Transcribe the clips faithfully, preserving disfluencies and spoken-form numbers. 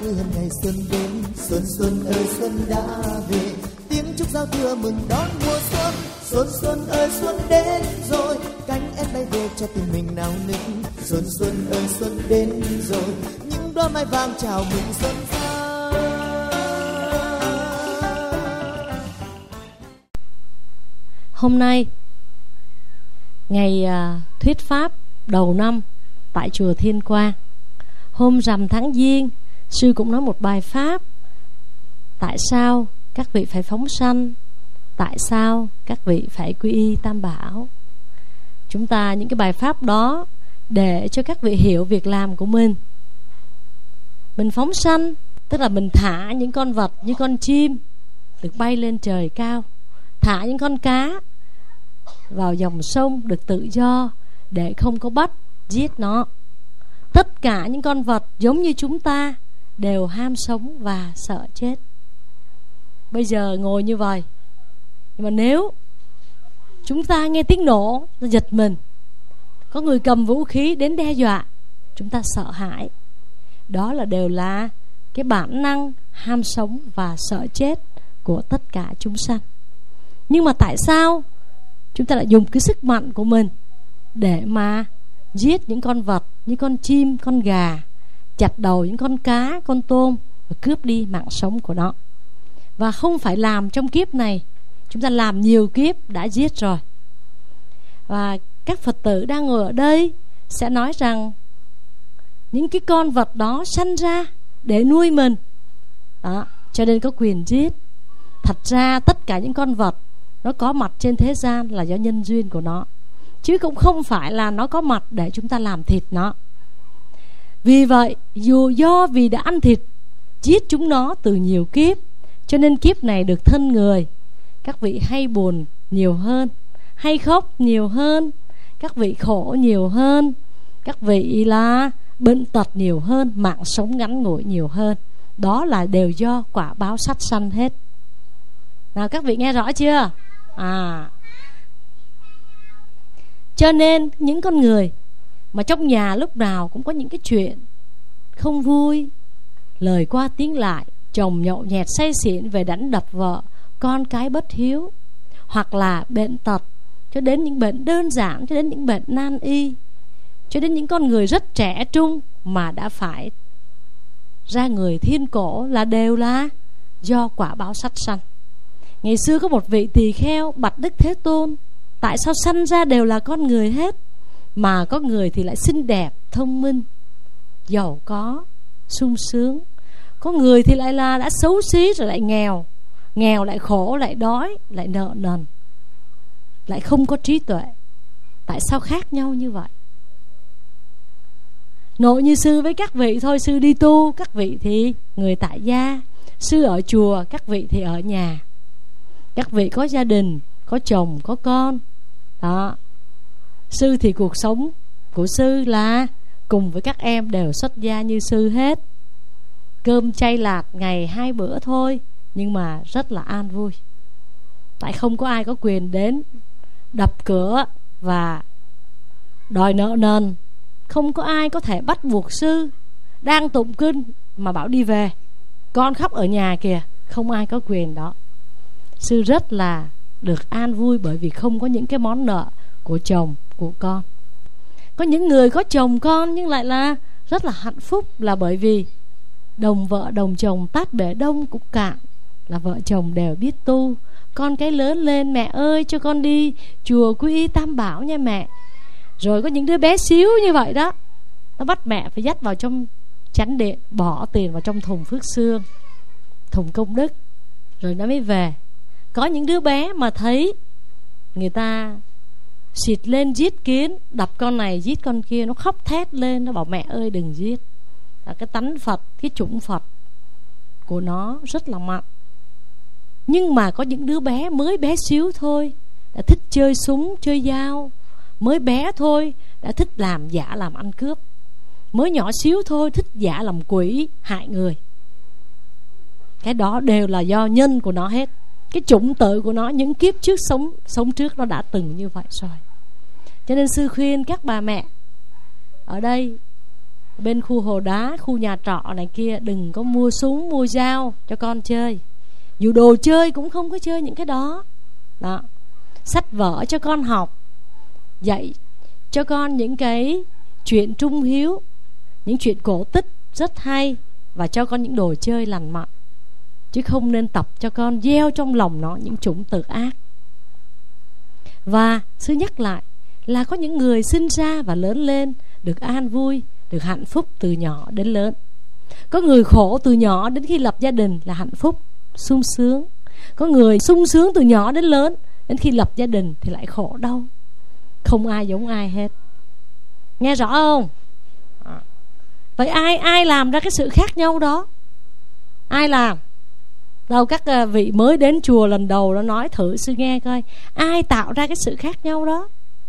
vui hơn ngày xuân đến. Xuân xuân ơi xuân đã về, tiếng chúc giao thừa mừng đón mùa xuân. Xuân xuân ơi xuân đến rồi, cánh én bay về cho tình mình náo nức. Xuân xuân ơi xuân đến rồi, những đóa mai vàng chào mừng xuân sang. Hôm nay ngày à, thuyết pháp đầu năm tại chùa Thiên Quang, hôm rằm tháng Giêng, sư cũng nói một bài pháp. Tại sao các vị phải phóng sanh? Tại sao các vị phải quy y Tam Bảo? Chúng ta những cái bài pháp đó để cho các vị hiểu việc làm của mình. Mình phóng sanh tức là mình thả những con vật như con chim được bay lên trời cao, thả những con cá vào dòng sông được tự do để không có bắt giết nó. Tất cả những con vật giống như chúng ta đều ham sống và sợ chết. Bây giờ ngồi như vậy, nhưng mà nếu chúng ta nghe tiếng nổ, nó giật mình, có người cầm vũ khí đến đe dọa, chúng ta sợ hãi. Đó là đều là cái bản năng ham sống và sợ chết của tất cả chúng sanh. Nhưng mà tại sao chúng ta lại dùng cái sức mạnh của mình để mà giết những con vật như con chim, con gà, chặt đầu những con cá, con tôm và cướp đi mạng sống của nó? Và không phải làm trong kiếp này, chúng ta làm nhiều kiếp đã giết rồi. Và các Phật tử đang ngồi ở đây sẽ nói rằng những cái con vật đó sanh ra để nuôi mình đó, cho nên có quyền giết. Thật ra tất cả những con vật nó có mặt trên thế gian là do nhân duyên của nó, chứ cũng không phải là nó có mặt để chúng ta làm thịt nó. Vì vậy, dù do vì đã ăn thịt, giết chúng nó từ nhiều kiếp, cho nên kiếp này được thân người. Các vị hay buồn nhiều hơn, hay khóc nhiều hơn, các vị khổ nhiều hơn, các vị là bệnh tật nhiều hơn, mạng sống ngắn ngủi nhiều hơn. Đó là đều do quả báo sát sanh hết. Nào các vị nghe rõ chưa? À, cho nên những con người mà trong nhà lúc nào cũng có những cái chuyện không vui, lời qua tiếng lại, chồng nhậu nhẹt say xỉn về đánh đập vợ, con cái bất hiếu, hoặc là bệnh tật, cho đến những bệnh đơn giản, cho đến những bệnh nan y, cho đến những con người rất trẻ trung mà đã phải ra người thiên cổ, là đều là do quả báo sát sanh. Ngày xưa có một vị tỳ kheo bạch Đức Thế Tôn: tại sao sanh ra đều là con người hết, mà có người thì lại xinh đẹp, thông minh, giàu có, sung sướng, có người thì lại là đã xấu xí rồi lại nghèo, nghèo lại khổ, lại đói, lại nợ nần, lại không có trí tuệ? Tại sao khác nhau như vậy? Nội như sư với các vị thôi, sư đi tu, các vị thì người tại gia, sư ở chùa, các vị thì ở nhà. Các vị có gia đình, có chồng, có con đó. Sư thì cuộc sống của sư là cùng với các em đều xuất gia như sư hết. Cơm chay lạt ngày hai bữa thôi, nhưng mà rất là an vui. Tại không có ai có quyền đến đập cửa và đòi nợ nần. Không có ai có thể bắt buộc sư đang tụng kinh mà bảo đi về, con khóc ở nhà kìa. Không ai có quyền đó. Sư rất là được an vui bởi vì không có những cái món nợ của chồng, của con. Có những người có chồng con nhưng lại là rất là hạnh phúc, là bởi vì đồng vợ đồng chồng tát bể đông cũng cạn, là vợ chồng đều biết tu. Con cái lớn lên: mẹ ơi cho con đi chùa quy y Tam Bảo nha mẹ. Rồi có những đứa bé xíu như vậy đó, nó bắt mẹ phải dắt vào trong chánh điện, bỏ tiền vào trong thùng phước xương, thùng công đức, rồi nó mới về. Có những đứa bé mà thấy người ta xịt lên giết kiến, đập con này giết con kia, nó khóc thét lên, nó bảo mẹ ơi đừng giết. Là cái tánh Phật, cái chủng Phật của nó rất là mạnh. Nhưng mà có những đứa bé mới bé xíu thôi đã thích chơi súng, chơi dao. Mới bé thôi đã thích làm giả làm ăn cướp. Mới nhỏ xíu thôi thích giả làm quỷ, hại người. Cái đó đều là do nhân của nó hết. Cái chủng tử của nó, những kiếp trước sống sống trước nó đã từng như vậy rồi. Cho nên sư khuyên các bà mẹ ở đây bên khu Hồ Đá, khu nhà trọ này kia, đừng có mua súng, mua dao cho con chơi. Dù đồ chơi cũng không có chơi những cái đó. Đó. Sách vở cho con học, dạy cho con những cái chuyện trung hiếu, những chuyện cổ tích rất hay, và cho con những đồ chơi lành mạnh. Chứ không nên tập cho con gieo trong lòng nó những chủng tử ác. Và sư nhắc lại là có những người sinh ra và lớn lên được an vui, được hạnh phúc từ nhỏ đến lớn. Có người khổ từ nhỏ đến khi lập gia đình là hạnh phúc, sung sướng. Có người sung sướng từ nhỏ đến lớn, đến khi lập gia đình thì lại khổ đau. Không ai giống ai hết. Nghe rõ không? Vậy ai ai làm ra cái sự khác nhau đó? Ai làm? Đâu các vị mới đến chùa lần đầu nó nói thử sư nghe coi, ai tạo ra cái sự khác nhau đó?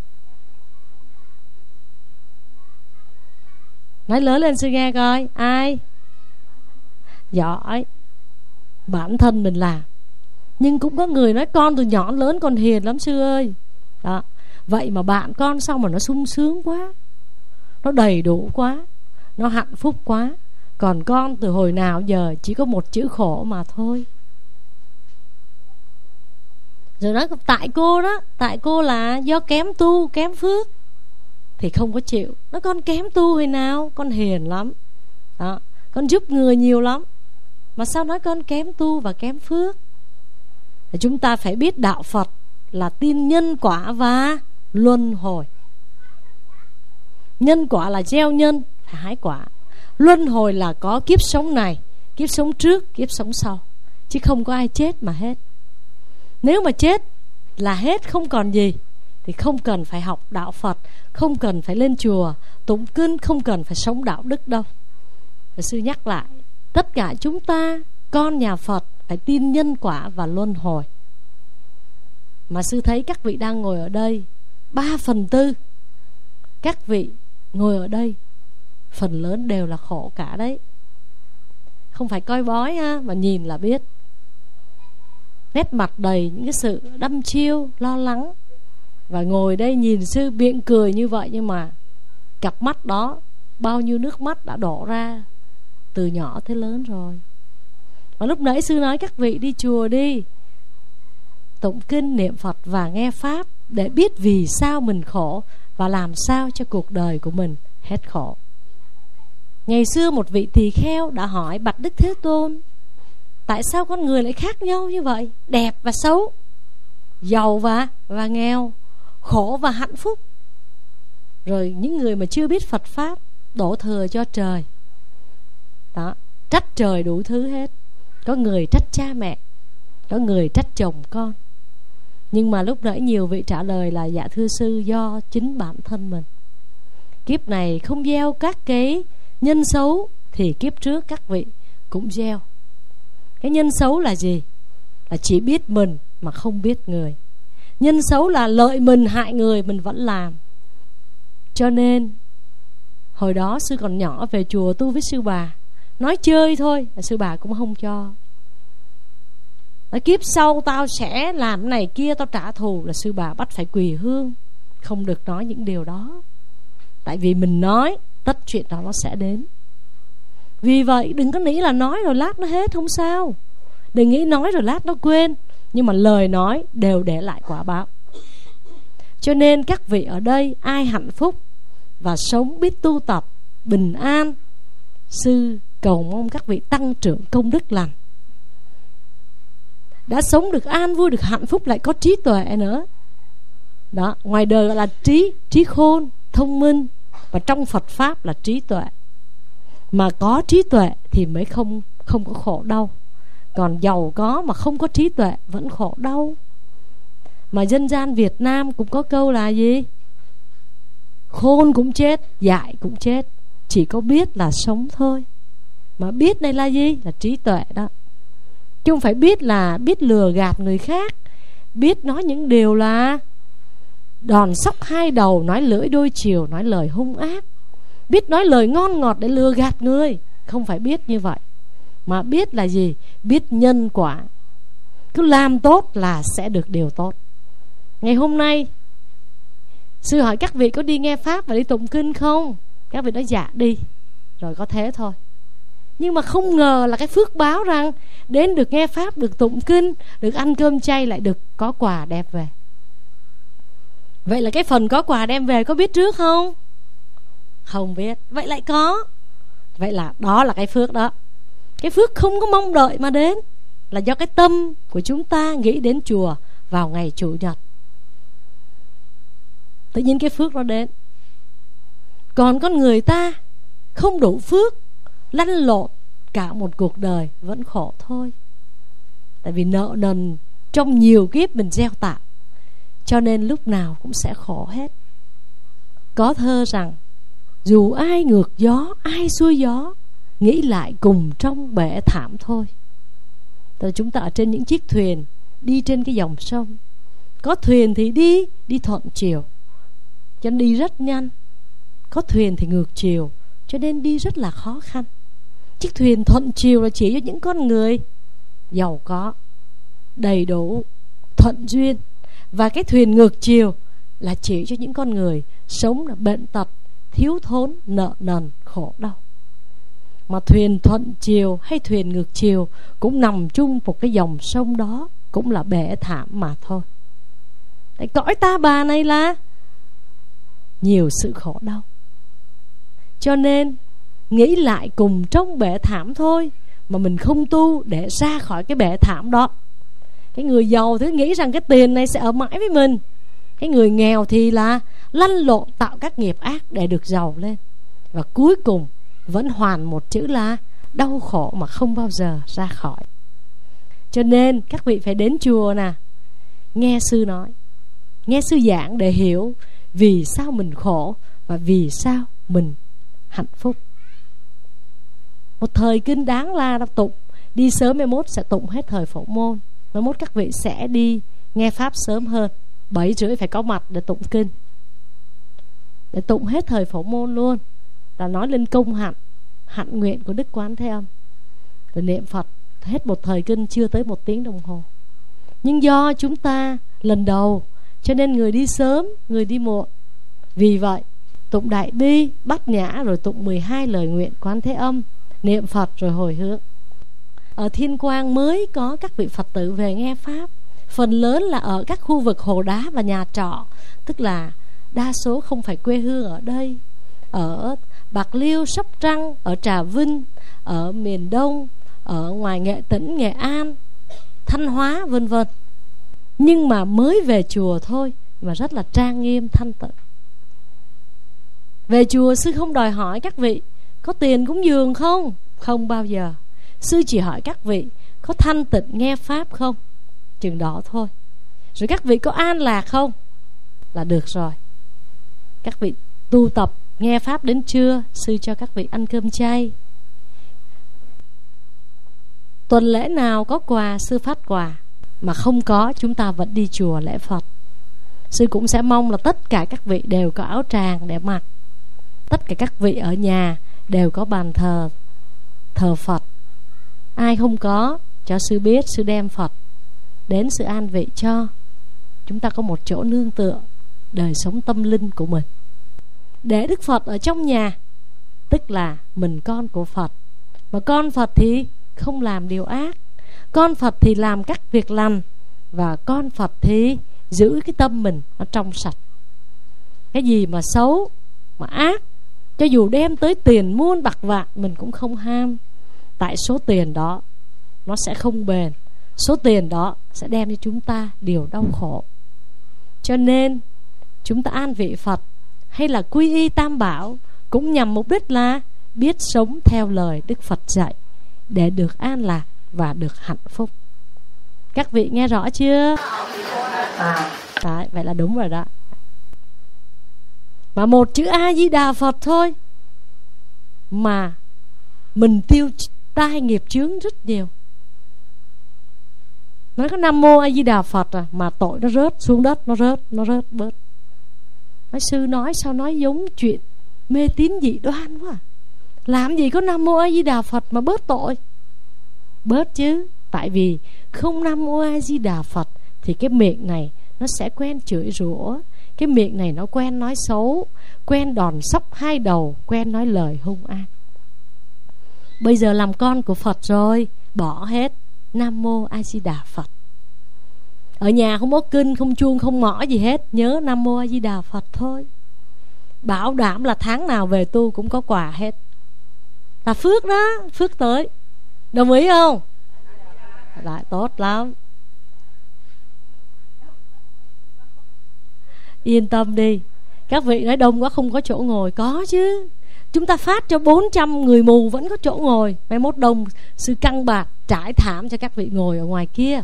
Nói lớn lên sư nghe coi. Ai? Giỏi. Bản thân mình làm. Nhưng cũng có người nói con từ nhỏ lớn còn hiền lắm sư ơi. Đó. Vậy mà bạn con sao mà nó sung sướng quá, nó đầy đủ quá, nó hạnh phúc quá. Còn con từ hồi nào giờ chỉ có một chữ khổ mà thôi. Rồi nói tại cô đó, tại cô là do kém tu, kém phước thì không có chịu. Nó con kém tu hồi nào, con hiền lắm đó, con giúp người nhiều lắm, mà sao nói con kém tu và kém phước? Thì chúng ta phải biết đạo Phật là tin nhân quả và luân hồi. Nhân quả là gieo nhân, phải hái quả. Luân hồi là có kiếp sống này, kiếp sống trước, kiếp sống sau. Chứ không có ai chết mà hết. Nếu mà chết là hết, không còn gì, thì không cần phải học đạo Phật, không cần phải lên chùa tụng kinh, không cần phải sống đạo đức đâu. Và sư nhắc lại, tất cả chúng ta con nhà Phật phải tin nhân quả và luân hồi. Mà sư thấy các vị đang ngồi ở đây, ba phần tư các vị ngồi ở đây phần lớn đều là khổ cả đấy. Không phải coi bói ha, mà nhìn là biết. Nét mặt đầy những cái sự đăm chiêu, lo lắng. Và ngồi đây nhìn sư miệng cười như vậy, nhưng mà cặp mắt đó bao nhiêu nước mắt đã đổ ra từ nhỏ tới lớn rồi. Và lúc nãy sư nói các vị đi chùa đi, tụng kinh niệm Phật và nghe Pháp, để biết vì sao mình khổ và làm sao cho cuộc đời của mình hết khổ. Ngày xưa một vị tỳ kheo đã hỏi bạch Đức Thế Tôn, tại sao con người lại khác nhau như vậy? Đẹp và xấu, giàu và, và nghèo, khổ và hạnh phúc. Rồi những người mà chưa biết Phật Pháp đổ thừa cho trời đó, trách trời đủ thứ hết. Có người trách cha mẹ, có người trách chồng con. Nhưng mà lúc nãy nhiều vị trả lời là dạ thưa sư, do chính bản thân mình. Kiếp này không gieo các cái nhân xấu thì kiếp trước các vị cũng gieo. Cái nhân xấu là gì? Là chỉ biết mình mà không biết người. Nhân xấu là lợi mình hại người mình vẫn làm. Cho nên hồi đó sư còn nhỏ về chùa tu với sư bà, nói chơi thôi là sư bà cũng không cho. Nói kiếp sau tao sẽ làm này kia, tao trả thù, là sư bà bắt phải quỳ hương. Không được nói những điều đó. Tại vì mình nói, tất chuyện đó nó sẽ đến. Vì vậy đừng có nghĩ là nói rồi lát nó hết, không sao. Đừng nghĩ nói rồi lát nó quên. Nhưng mà lời nói đều để lại quả báo. Cho nên các vị ở đây ai hạnh phúc và sống biết tu tập, bình an, sư cầu mong các vị tăng trưởng công đức lành. Đã sống được an vui, được hạnh phúc, lại có trí tuệ nữa. Đó, ngoài đời gọi là trí, trí khôn, thông minh. Và trong Phật Pháp là trí tuệ. Mà có trí tuệ thì mới không, không có khổ đau. Còn giàu có mà không có trí tuệ vẫn khổ đau. Mà dân gian Việt Nam cũng có câu là gì? Khôn cũng chết, dại cũng chết. Chỉ có biết là sống thôi. Mà biết này là gì? Là trí tuệ đó. Chứ không phải biết là biết lừa gạt người khác, biết nói những điều là đòn sóc hai đầu, nói lưỡi đôi chiều, nói lời hung ác, biết nói lời ngon ngọt để lừa gạt người. Không phải biết như vậy. Mà biết là gì? Biết nhân quả. Cứ làm tốt là sẽ được điều tốt. Ngày hôm nay sư hỏi các vị có đi nghe Pháp và đi tụng kinh không? Các vị nói dạ đi. rồi có thế thôi. Nhưng mà không ngờ là cái phước báo rằng đến được nghe pháp, được tụng kinh, được ăn cơm chay, lại được có quà đem về. Vậy là cái phần có quà đem về có biết trước không? Không biết. Vậy lại có. Vậy là đó là cái phước đó. Cái phước không có mong đợi mà đến, là do cái tâm của chúng ta nghĩ đến chùa vào ngày Chủ nhật. Tự nhiên cái phước nó đến. Còn con người ta không đủ phước, lăn lộn cả một cuộc đời vẫn khổ thôi. Tại vì nợ nần trong nhiều kiếp mình gieo tạo, cho nên lúc nào cũng sẽ khổ hết. Có thơ rằng dù ai ngược gió, ai xuôi gió, nghĩ lại cùng trong bể thảm thôi. Tại chúng ta ở trên những chiếc thuyền đi trên cái dòng sông. Có thuyền thì đi, đi thuận chiều, cho nên đi rất nhanh. Có thuyền thì ngược chiều, cho nên đi rất là khó khăn. Chiếc thuyền thuận chiều là chỉ cho những con người giàu có, đầy đủ, thuận duyên. Và cái thuyền ngược chiều là chỉ cho những con người sống là bệnh tật, thiếu thốn, nợ nần, khổ đau. Mà thuyền thuận chiều hay thuyền ngược chiều cũng nằm chung một cái dòng sông đó, cũng là bể thảm mà thôi. Tại cõi ta bà này là nhiều sự khổ đau, cho nên nghĩ lại cùng trong bể thảm thôi. Mà mình không tu để ra khỏi cái bể thảm đó. Cái người giàu thì nghĩ rằng cái tiền này sẽ ở mãi với mình. Cái người nghèo thì là lăn lộn tạo các nghiệp ác để được giàu lên. Và cuối cùng vẫn hoàn một chữ là đau khổ mà không bao giờ ra khỏi. Cho nên các vị phải đến chùa nè, nghe sư nói, nghe sư giảng để hiểu vì sao mình khổ và vì sao mình hạnh phúc. Một thời kinh đáng la đọc tụng. Đi sớm mai mốt sẽ tụng hết thời Phổ Môn. Mai mốt các vị sẽ đi nghe pháp sớm hơn, bảy rưỡi phải có mặt để tụng kinh, để tụng hết thời Phổ Môn luôn. Là nói lên công hạnh, hạnh nguyện của Đức Quán Thế Âm. Rồi niệm Phật hết một thời kinh chưa tới một tiếng đồng hồ. Nhưng do chúng ta lần đầu, cho nên người đi sớm, người đi muộn. Vì vậy tụng Đại Bi, Bát Nhã, rồi tụng mười hai lời nguyện Quán Thế Âm, niệm Phật rồi hồi hướng. Ở Thiên Quang mới có các vị Phật tử về nghe pháp. Phần lớn là ở các khu vực hồ đá và nhà trọ, tức là đa số không phải quê hương ở đây. Ở Bạc Liêu, Sóc Trăng, ở Trà Vinh, ở miền Đông, ở ngoài Nghệ Tĩnh, Nghệ An, Thanh Hóa, vân vân. Nhưng mà mới về chùa thôi mà rất là trang nghiêm thanh tịnh. Về chùa sư không đòi hỏi các vị có tiền cúng dường không? Không bao giờ. Sư chỉ hỏi các vị có thanh tịnh nghe pháp không? Chừng đó thôi. Rồi các vị có an lạc không? Là được rồi. Các vị tu tập nghe pháp đến trưa, sư cho các vị ăn cơm chay. Tuần lễ nào có quà sư phát quà, mà không có chúng ta vẫn đi chùa lễ Phật. Sư cũng sẽ mong là tất cả các vị đều có áo tràng để mặc. Tất cả các vị ở nhà đều có bàn thờ, thờ Phật. Ai không có, cho sư biết, sư đem Phật đến sự an vị cho. Chúng ta có một chỗ nương tựa đời sống tâm linh của mình. Để Đức Phật ở trong nhà, tức là mình con của Phật. Mà con Phật thì không làm điều ác, con Phật thì làm các việc lành, và con Phật thì giữ cái tâm mình nó trong sạch. Cái gì mà xấu, mà ác, cho dù đem tới tiền muôn bạc vạn mình cũng không ham. Tại số tiền đó nó sẽ không bền, số tiền đó sẽ đem cho chúng ta điều đau khổ. Cho nên chúng ta an vị Phật hay là quy y Tam Bảo cũng nhằm mục đích là biết sống theo lời Đức Phật dạy để được an lạc và được hạnh phúc. Các vị nghe rõ chưa? À, đấy, vậy là đúng rồi đó. Mà một chữ A Di Đà Phật thôi mà mình tiêu tai nghiệp chướng rất nhiều. Nói có Nam Mô A Di Đà Phật à, mà tội nó rớt xuống đất, nó rớt, nó rớt bớt. Nói sư nói sao nói giống chuyện mê tín dị đoan quá à. Làm gì có Nam Mô A Di Đà Phật mà bớt tội? Bớt chứ. Tại vì không Nam Mô A Di Đà Phật thì cái miệng này nó sẽ quen chửi rủa, cái miệng này nó quen nói xấu, quen đòn sóc hai đầu, quen nói lời hung ác. Bây giờ làm con của Phật rồi, bỏ hết. Nam Mô A Di Đà Phật. Ở nhà không có kinh, không chuông, không mõ gì hết, nhớ Nam Mô A Di Đà Phật thôi. Bảo đảm là tháng nào về tu cũng có quà hết. Là phước đó, phước tới. Đồng ý không? Lại tốt lắm. Yên tâm đi. Các vị nói đông quá không có chỗ ngồi. Có chứ. Chúng ta phát cho bốn trăm người mù vẫn có chỗ ngồi. Mai mốt đông sư căng bạc trải thảm cho các vị ngồi ở ngoài kia.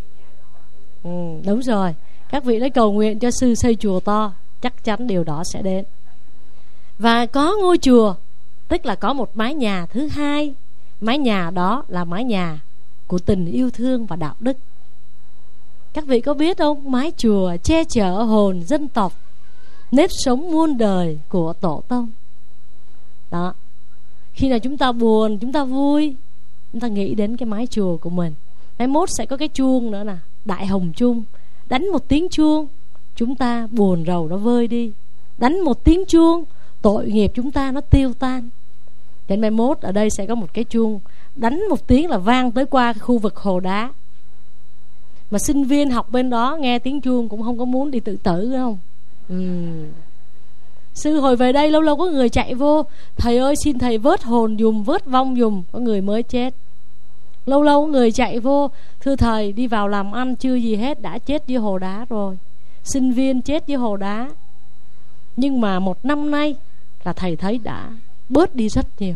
Ừ, đúng rồi. Các vị nói cầu nguyện cho sư xây chùa to, chắc chắn điều đó sẽ đến. Và có ngôi chùa, tức là có một mái nhà thứ hai. Mái nhà đó là mái nhà của tình yêu thương và đạo đức. Các vị có biết không? Mái chùa che chở hồn dân tộc, nếp sống muôn đời của tổ tông. Đó. Khi nào chúng ta buồn, chúng ta vui, chúng ta nghĩ đến cái mái chùa của mình. Mai mốt sẽ có cái chuông nữa nè, Đại Hồng Chuông. Đánh một tiếng chuông, chúng ta buồn rầu nó vơi đi. Đánh một tiếng chuông, tội nghiệp chúng ta nó tiêu tan. Đến mai mốt ở đây sẽ có một cái chuông, đánh một tiếng là vang tới qua cái khu vực hồ đá. Mà sinh viên học bên đó nghe tiếng chuông cũng không có muốn đi tự tử, đúng không? Uhm. Sư hồi về đây lâu lâu có người chạy vô, thầy ơi xin thầy vớt hồn dùm, vớt vong dùm. Có người mới chết. Lâu lâu có người chạy vô, thưa thầy đi vào làm ăn chưa gì hết đã chết dưới hồ đá rồi. Sinh viên chết dưới hồ đá. Nhưng mà một năm nay là thầy thấy đã bớt đi rất nhiều.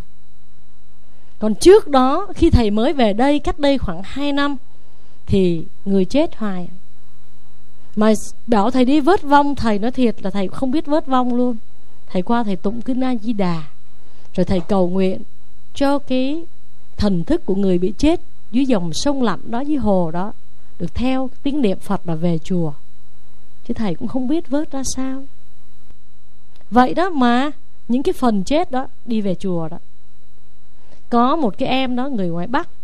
Còn trước đó khi thầy mới về đây, cách đây khoảng hai năm, thì người chết hoài. Mà bảo thầy đi vớt vong, thầy nói thiệt là thầy không biết vớt vong luôn. Thầy qua thầy tụng kinh A Di Đà, rồi thầy cầu nguyện cho cái thần thức của người bị chết dưới dòng sông lạnh đó, dưới hồ đó, được theo tiếng niệm Phật mà về chùa. Chứ thầy cũng không biết vớt ra sao. Vậy đó mà những cái phần chết đó đi về chùa đó. Có một cái em đó, người ngoài Bắc,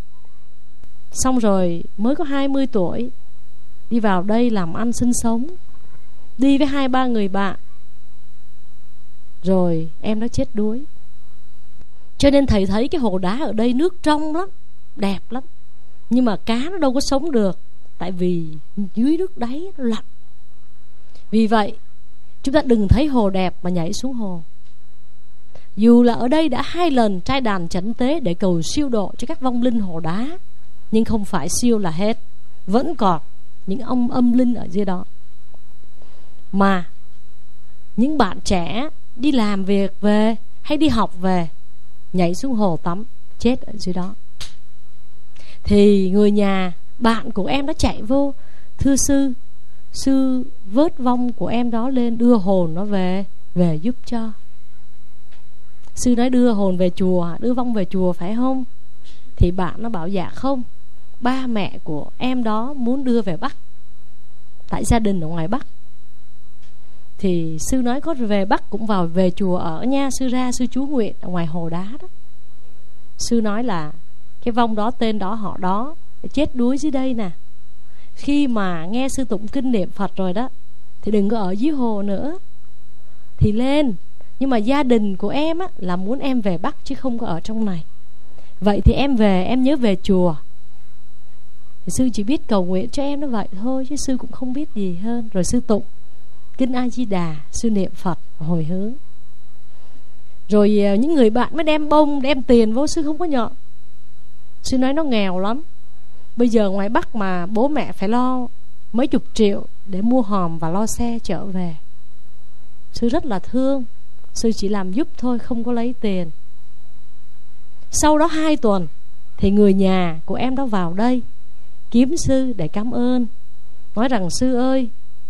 xong rồi mới có hai mươi tuổi, đi vào đây làm ăn sinh sống, đi với hai ba người bạn, rồi em đó chết đuối. Cho nên thầy thấy cái hồ đá ở đây nước trong lắm, đẹp lắm, nhưng mà cá nó đâu có sống được, tại vì dưới nước đáy nó lạnh. Vì vậy chúng ta đừng thấy hồ đẹp mà nhảy xuống hồ. Dù là ở đây đã hai lần trai đàn chẩn tế để cầu siêu độ cho các vong linh hồ đá, nhưng không phải siêu là hết, vẫn còn những ông âm linh ở dưới đó. Mà những bạn trẻ đi làm việc về hay đi học về, nhảy xuống hồ tắm, chết ở dưới đó. Thì người nhà, bạn của em đó chạy vô, thưa sư, sư vớt vong của em đó lên, đưa hồn nó về, về giúp cho. Sư nói đưa hồn về chùa, đưa vong về chùa phải không? Thì bạn nó bảo dạ không, ba mẹ của em đó muốn đưa về Bắc, tại gia đình ở ngoài Bắc. Thì sư nói có về Bắc cũng vào về chùa ở nha. Sư ra sư chú nguyện ở ngoài hồ đá đó. Sư nói là cái vong đó tên đó họ đó chết đuối dưới đây nè. Khi mà nghe sư tụng kinh niệm Phật rồi đó, thì đừng có ở dưới hồ nữa, thì lên. Nhưng mà gia đình của em á, là muốn em về Bắc chứ không có ở trong này. Vậy thì em về, em nhớ về chùa. Thì sư chỉ biết cầu nguyện cho em nó vậy thôi, chứ sư cũng không biết gì hơn. Rồi sư tụng kinh A Di Đà, sư niệm Phật hồi hướng. Rồi những người bạn mới đem bông, đem tiền vô, sư không có nhận. Sư nói nó nghèo lắm. Bây giờ ngoài Bắc mà bố mẹ phải lo mấy chục triệu để mua hòm và lo xe trở về. Sư rất là thương. Sư chỉ làm giúp thôi, không có lấy tiền. Sau đó hai tuần thì người nhà của em đó vào đây kiếm sư để cảm ơn, nói rằng sư ơi,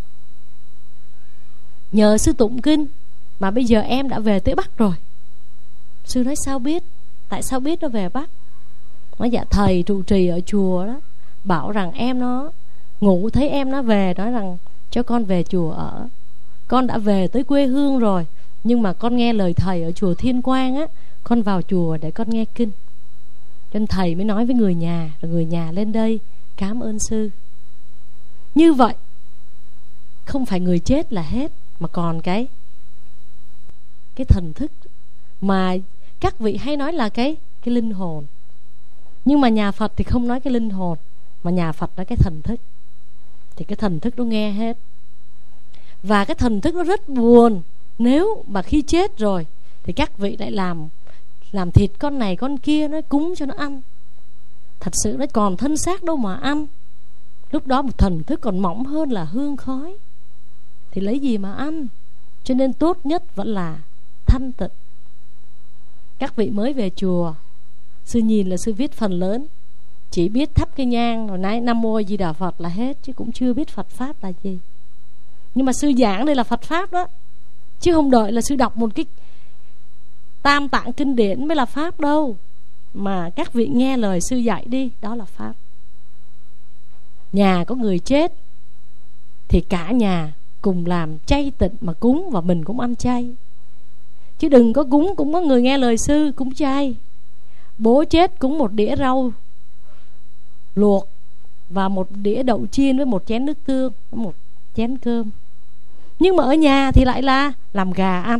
nhờ sư tụng kinh mà bây giờ em đã về tới Bắc rồi. Sư nói sao biết? Tại sao biết nó về Bắc? Nói dạ thầy trụ trì ở chùa đó bảo rằng em nó ngủ thấy em nó về, nói rằng cho con về chùa ở. Con đã về tới quê hương rồi, nhưng mà con nghe lời thầy ở chùa Thiên Quang á, con vào chùa để con nghe kinh. Cho nên thầy mới nói với người nhà, rồi người nhà lên đây cảm ơn sư. Như vậy không phải người chết là hết, mà còn cái Cái thần thức mà các vị hay nói là cái cái linh hồn. Nhưng mà nhà Phật thì không nói cái linh hồn, mà nhà Phật nói cái thần thức. Thì cái thần thức nó nghe hết. Và cái thần thức nó rất buồn. Nếu mà khi chết rồi thì các vị lại làm Làm thịt con này con kia, nó cúng cho nó ăn. Thật sự nó còn thân xác đâu mà ăn. Lúc đó một thần thức còn mỏng hơn là hương khói, thì lấy gì mà ăn. Cho nên tốt nhất vẫn là thanh tịnh. Các vị mới về chùa, sư nhìn là sư viết phần lớn chỉ biết thắp cái nhang rồi nói Nam Mô Di Đà Phật là hết, chứ cũng chưa biết Phật Pháp là gì. Nhưng mà sư giảng đây là Phật Pháp đó, chứ không đợi là sư đọc một cái tam tạng kinh điển mới là Pháp đâu. Mà các vị nghe lời sư dạy đi, đó là Pháp. Nhà có người chết thì cả nhà cùng làm chay tịnh mà cúng, và mình cũng ăn chay. Chứ đừng có cúng cũng có người nghe lời sư cúng chay. Bố chết cúng một đĩa rau luộc và một đĩa đậu chiên với một chén nước tương, một chén cơm. Nhưng mà ở nhà thì lại là làm gà ăn.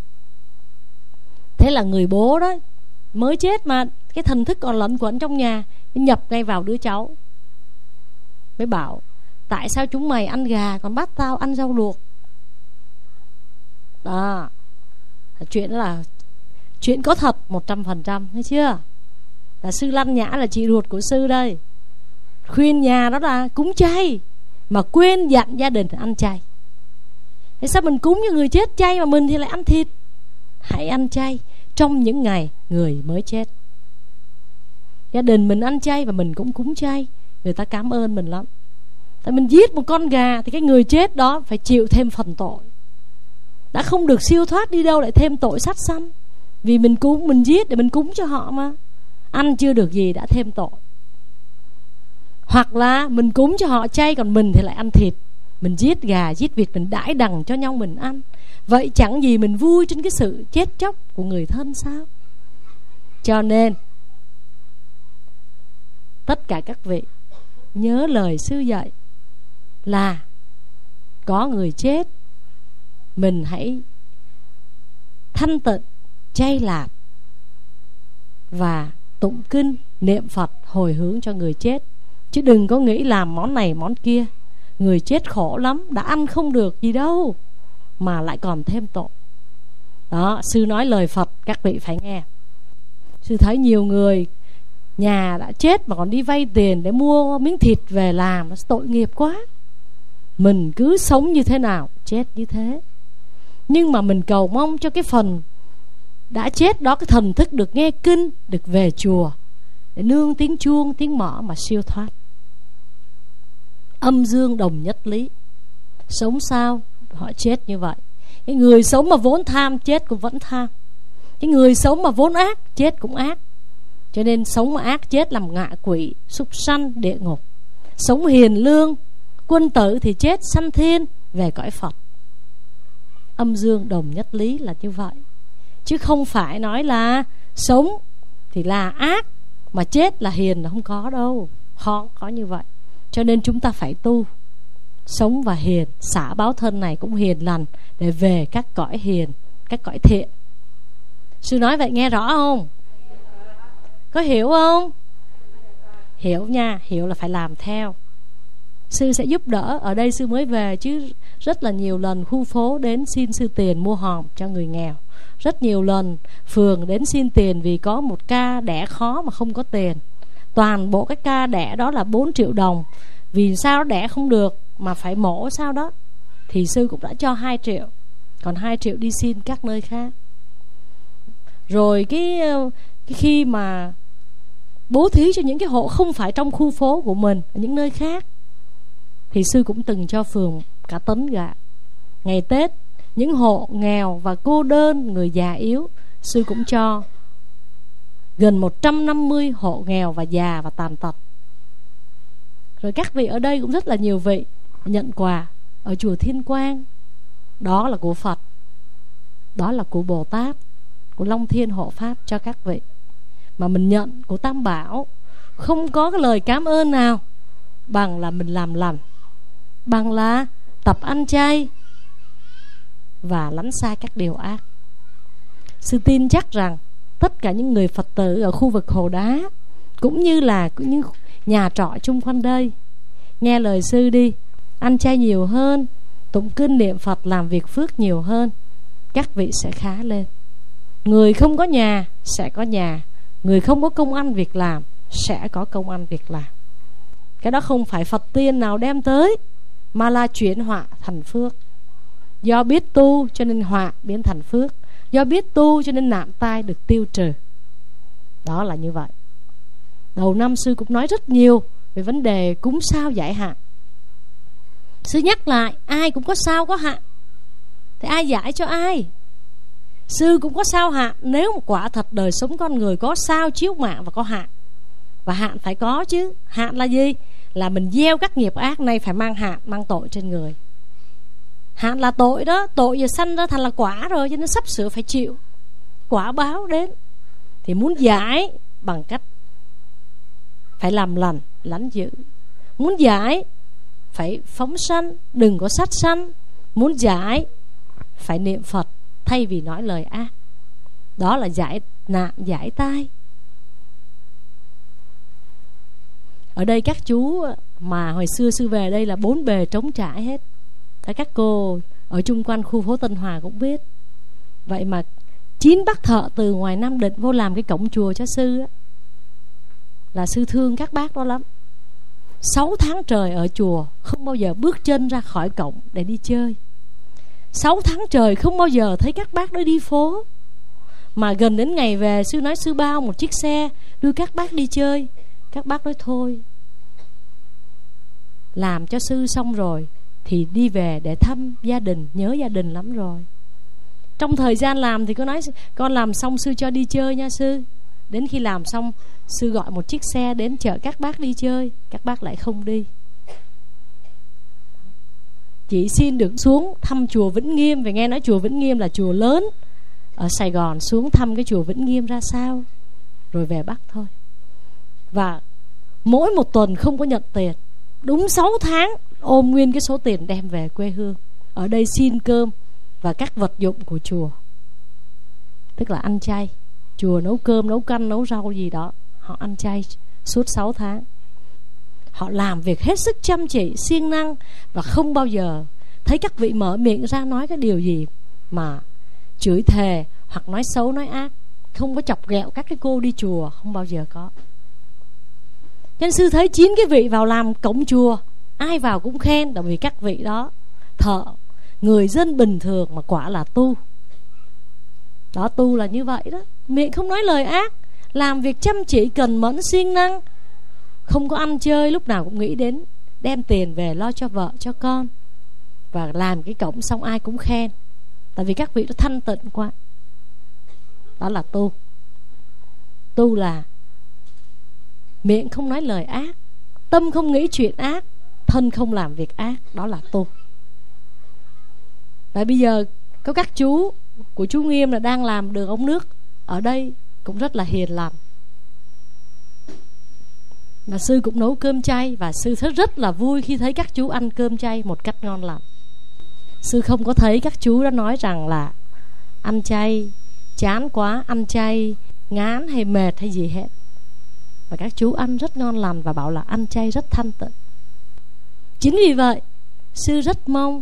Thế là người bố đó mới chết mà cái thần thức còn lẩn quẩn trong nhà, nhập ngay vào đứa cháu, mới bảo tại sao chúng mày ăn gà còn bắt tao ăn rau luộc. Đó, chuyện đó là chuyện có thật một trăm phần trăm, thấy chưa? Là sư Lăng Nhã là chị ruột của sư đây, khuyên nhà đó là cúng chay mà quên dặn gia đình ăn chay. Thế sao mình cúng cho người chết chay mà mình thì lại ăn thịt? Hãy ăn chay trong những ngày người mới chết. Gia đình mình ăn chay và mình cũng cúng chay, người ta cảm ơn mình lắm. Tại mình giết một con gà thì cái người chết đó phải chịu thêm phần tội. Đã không được siêu thoát đi đâu lại thêm tội sát sanh. Vì mình cúng, mình giết để mình cúng cho họ mà. Ăn chưa được gì đã thêm tội. Hoặc là mình cúng cho họ chay, còn mình thì lại ăn thịt. Mình giết gà, giết vịt, mình đãi đằng cho nhau mình ăn. Vậy chẳng gì mình vui trên cái sự chết chóc của người thân sao? Cho nên tất cả các vị nhớ lời sư dạy là có người chết, mình hãy thanh tịnh, chay lạt và tụng kinh, niệm Phật hồi hướng cho người chết. Chứ đừng có nghĩ làm món này món kia. Người chết khổ lắm, đã ăn không được gì đâu mà lại còn thêm tội. Đó, sư nói lời Phật các vị phải nghe. Sư thấy nhiều người nhà đã chết mà còn đi vay tiền để mua miếng thịt về làm, nó tội nghiệp quá. Mình cứ sống như thế nào chết như thế. Nhưng mà mình cầu mong cho cái phần đã chết đó, cái thần thức được nghe kinh, được về chùa để nương tiếng chuông, tiếng mõ mà siêu thoát. Âm dương đồng nhất lý. Sống sao họ chết như vậy. Cái người sống mà vốn tham chết cũng vẫn tham. Cái người sống mà vốn ác chết cũng ác. Cho nên sống mà ác chết làm ngạ quỷ, súc sanh, địa ngục. Sống hiền lương, quân tử thì chết sanh thiên, về cõi Phật. Âm dương đồng nhất lý là như vậy. Chứ không phải nói là sống thì là ác mà chết là hiền, là không có đâu. Khó có như vậy. Cho nên chúng ta phải tu, sống và hiền, xả báo thân này cũng hiền lành để về các cõi hiền, các cõi thiện. Sư nói vậy nghe rõ không? Có hiểu không? Hiểu nha, hiểu là phải làm theo. Sư sẽ giúp đỡ. Ở đây sư mới về chứ rất là nhiều lần khu phố đến xin sư tiền mua hòm cho người nghèo. Rất nhiều lần phường đến xin tiền vì có một ca đẻ khó mà không có tiền. Toàn bộ cái ca đẻ đó là bốn triệu đồng. Vì sao nó đẻ không được mà phải mổ sao đó, thì sư cũng đã cho hai triệu. Còn hai triệu đi xin các nơi khác. Rồi cái, cái khi mà bố thí cho những cái hộ không phải trong khu phố của mình, ở những nơi khác, thì sư cũng từng cho phường cả tấn gạo. Ngày Tết, những hộ nghèo và cô đơn, người già yếu, sư cũng cho gần một trăm năm mươi hộ nghèo và già và tàn tật. Rồi các vị ở đây cũng rất là nhiều vị nhận quà ở chùa Thiên Quang. Đó là của Phật, đó là của Bồ Tát, của Long Thiên Hộ Pháp cho các vị. Mà mình nhận của Tam Bảo, không có cái lời cảm ơn nào bằng là mình làm lành, bằng là tập ăn chay và lánh xa các điều ác. Sư tin chắc rằng tất cả những người Phật tử ở khu vực Hồ Đá, cũng như là những nhà trọ chung quanh đây, nghe lời sư đi, ăn chay nhiều hơn, tụng kinh niệm Phật, làm việc phước nhiều hơn, các vị sẽ khá lên. Người không có nhà sẽ có nhà, người không có công ăn việc làm sẽ có công ăn việc làm. Cái đó không phải Phật tiên nào đem tới, mà là chuyển họa thành phước. Do biết tu cho nên họa biến thành phước, do biết tu cho nên nạn tai được tiêu trừ. Đó là như vậy. Đầu năm sư cũng nói rất nhiều về vấn đề cúng sao giải hạn. Sư nhắc lại, ai cũng có sao có hạn, thì ai giải cho ai? Sư cũng có sao hạn. Nếu mà quả thật đời sống con người có sao chiếu mạng và có hạn, và hạn phải có chứ. Hạn là gì? Là mình gieo các nghiệp ác này phải mang hạn, mang tội trên người. Hạn là tội đó. Tội giờ sanh ra thành là quả rồi, cho nên sắp sửa phải chịu quả báo đến. Thì muốn giải bằng cách phải làm lành lánh dữ. Muốn giải phải phóng sanh, đừng có sát sanh. Muốn giải phải niệm Phật thay vì nói lời ác. Đó là giải nạn, giải tai. Ở đây các chú mà hồi xưa sư về đây là bốn bề trống trải hết. Các cô ở chung quanh khu phố Tân Hòa cũng biết. Vậy mà chín bác thợ từ ngoài Nam Định vô làm cái cổng chùa cho sư á, là sư thương các bác đó lắm. Sáu tháng trời ở chùa không bao giờ bước chân ra khỏi cổng để đi chơi. Sáu tháng trời không bao giờ thấy các bác đó đi phố. Mà gần đến ngày về, sư nói sư bao một chiếc xe đưa các bác đi chơi. Các bác nói thôi, làm cho sư xong rồi thì đi về để thăm gia đình, nhớ gia đình lắm rồi. Trong thời gian làm thì có nói con làm xong sư cho đi chơi nha sư. Đến khi làm xong, sư gọi một chiếc xe đến chở các bác đi chơi. Các bác lại không đi. Chỉ xin được xuống thăm chùa Vĩnh Nghiêm. Vì nghe nói chùa Vĩnh Nghiêm là chùa lớn ở Sài Gòn, xuống thăm cái chùa Vĩnh Nghiêm ra sao, rồi về Bắc thôi. Và mỗi một tuần không có nhận tiền. Đúng sáu tháng ôm nguyên cái số tiền đem về quê hương. Ở đây xin cơm và các vật dụng của chùa, tức là ăn chay. Chùa nấu cơm, nấu canh, nấu rau gì đó, họ ăn chay suốt sáu tháng. Họ làm việc hết sức chăm chỉ, siêng năng, và không bao giờ thấy các vị mở miệng ra nói cái điều gì mà chửi thề hoặc nói xấu nói ác. Không có chọc ghẹo các cái cô đi chùa, không bao giờ có. Nhân sư thấy chín cái vị vào làm cổng chùa, ai vào cũng khen, tại vì các vị đó thợ, người dân bình thường mà quả là tu. Đó, tu là như vậy đó. Miệng không nói lời ác, làm việc chăm chỉ, cần mẫn, siêng năng, không có ăn chơi, lúc nào cũng nghĩ đến đem tiền về lo cho vợ cho con. Và làm cái cổng xong ai cũng khen, tại vì các vị đó thanh tịnh quá. Đó là tu. Tu là miệng không nói lời ác, tâm không nghĩ chuyện ác, thân không làm việc ác. Đó là tu. Tại bây giờ có các chú của chú Nghiêm là đang làm đường ống nước ở đây cũng rất là hiền lành. Và sư cũng nấu cơm chay, và sư thấy rất là vui khi thấy các chú ăn cơm chay một cách ngon lành. Sư không có thấy các chú đã nói rằng là ăn chay chán quá, ăn chay ngán hay mệt hay gì hết. Và các chú ăn rất ngon lành và bảo là ăn chay rất thanh tịnh. Chính vì vậy sư rất mong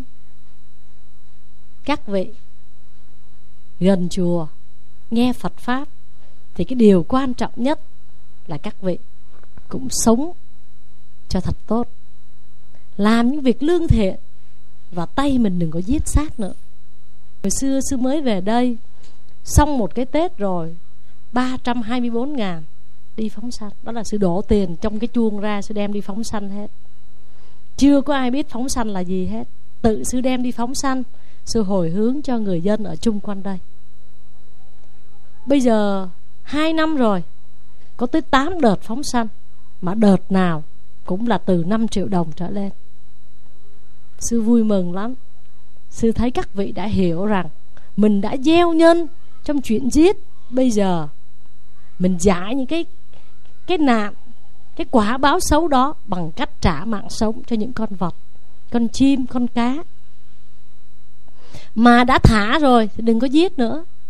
các vị gần chùa nghe Phật Pháp, thì cái điều quan trọng nhất là các vị cũng sống cho thật tốt, làm những việc lương thiện, và tay mình đừng có giết sát nữa. Hồi xưa sư mới về đây, xong một cái Tết rồi, ba trăm hai mươi bốn ngàn đi phóng sanh. Đó là sư đổ tiền trong cái chuông ra, sư đem đi phóng sanh hết. Chưa có ai biết phóng sanh là gì hết. Tự sư đem đi phóng sanh, sư hồi hướng cho người dân ở chung quanh đây. Bây giờ hai năm rồi, có tới tám đợt phóng sanh, mà đợt nào cũng là từ năm triệu đồng trở lên. Sư vui mừng lắm. Sư thấy các vị đã hiểu rằng mình đã gieo nhân trong chuyện giết. Bây giờ mình giải những cái cái nạn, cái quả báo xấu đó bằng cách trả mạng sống cho những con vật, con chim, con cá. Mà đã thả rồi thì đừng có giết nữa.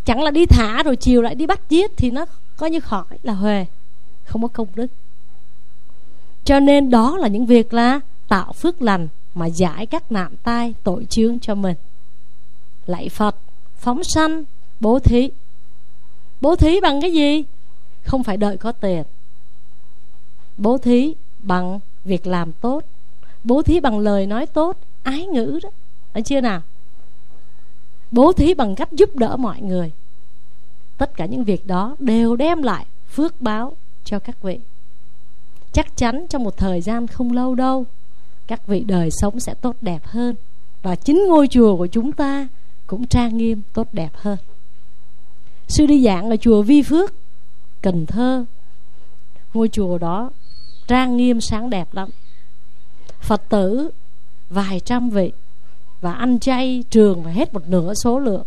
Chẳng là đi thả rồi chiều lại đi bắt giết thì nó coi như khỏi là huề, không có công đức. Cho nên đó là những việc là tạo phước lành mà giải các nạn tai tội chướng cho mình. Lạy Phật, phóng sanh, bố thí. Bố thí bằng cái gì? Không phải đợi có tiền. Bố thí bằng việc làm tốt, bố thí bằng lời nói tốt, ái ngữ đó, thấy chưa nào? Bố thí bằng cách giúp đỡ mọi người. Tất cả những việc đó đều đem lại phước báo cho các vị. Chắc chắn trong một thời gian không lâu đâu, các vị đời sống sẽ tốt đẹp hơn, và chính ngôi chùa của chúng ta cũng trang nghiêm tốt đẹp hơn. Sư đi giảng ở chùa Vi Phước, Cần Thơ. Ngôi chùa đó trang nghiêm sáng đẹp lắm, Phật tử vài trăm vị, và ăn chay trường phải hết một nửa số lượng.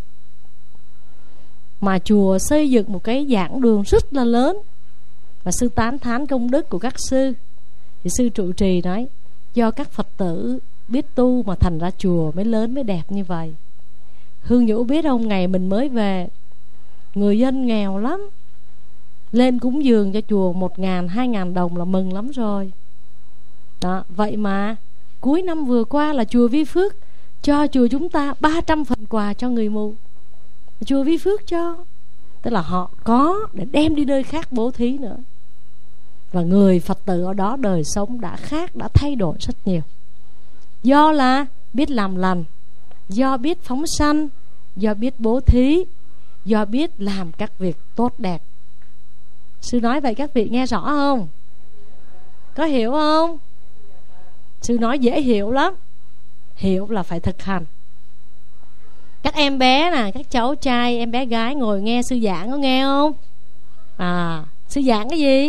Mà chùa xây dựng một cái giảng đường rất là lớn, và sư tán thán công đức của các sư. Thì sư trụ trì nói, do các Phật tử biết tu mà thành ra chùa mới lớn mới đẹp như vậy. Hương Nhũ biết không, ngày mình mới về, người dân nghèo lắm, lên cúng dường cho chùa một ngàn, hai ngàn đồng là mừng lắm rồi đó. Vậy mà cuối năm vừa qua là chùa Vi Phước cho chùa chúng ta ba trăm phần quà cho người mù. Chùa Vi Phước cho, tức là họ có để đem đi nơi khác bố thí nữa. Và người Phật tử ở đó đời sống đã khác, đã thay đổi rất nhiều. Do là biết làm lành, do biết phóng sanh, do biết bố thí, do biết làm các việc tốt đẹp. Sư nói vậy các vị nghe rõ không? Có hiểu không? Sư nói dễ hiểu lắm. Hiểu là phải thực hành. Các em bé nè, các cháu trai, em bé gái ngồi nghe sư giảng có nghe không? À, sư giảng cái gì?